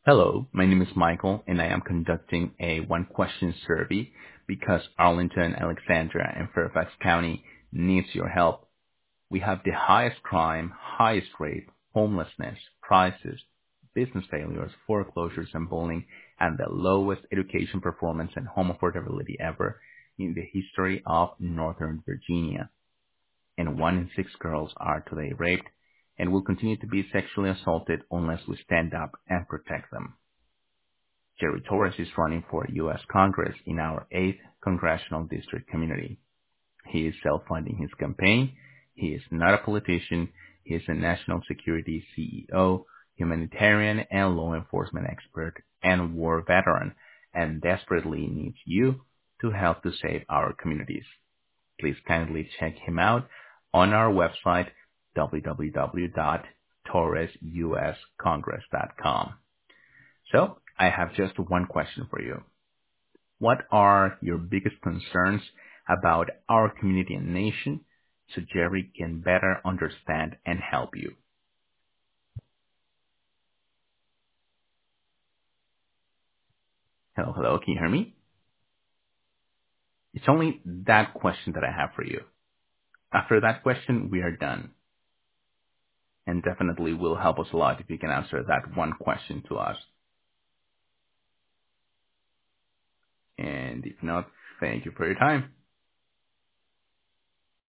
Hello, my name is Michael, and I am conducting a one-question survey because Arlington, Alexandria, and Fairfax County needs your help. We have the highest crime, highest rate, homelessness, prices, business failures, foreclosures, and bullying, and the lowest education performance and home affordability ever in the history of Northern Virginia. And 1 in 6 girls are today raped and will continue to be sexually assaulted unless we stand up and protect them. Jerry Torres is running for U.S. Congress in our 8th Congressional District community. He is self-funding his campaign. He is not a politician. He is a national security CEO, humanitarian and law enforcement expert, and war veteran, and desperately needs you to help to save our communities. Please kindly check him out on our website, www.torresuscongress.com. So, I have just one question for you. What are your biggest concerns about our community and nation so Jerry can better understand and help you? Hello, hello, can you hear me? It's only that question that I have for you. After that question, we are done. And definitely will help us a lot if you can answer that one question to us. And if not, thank you for your time.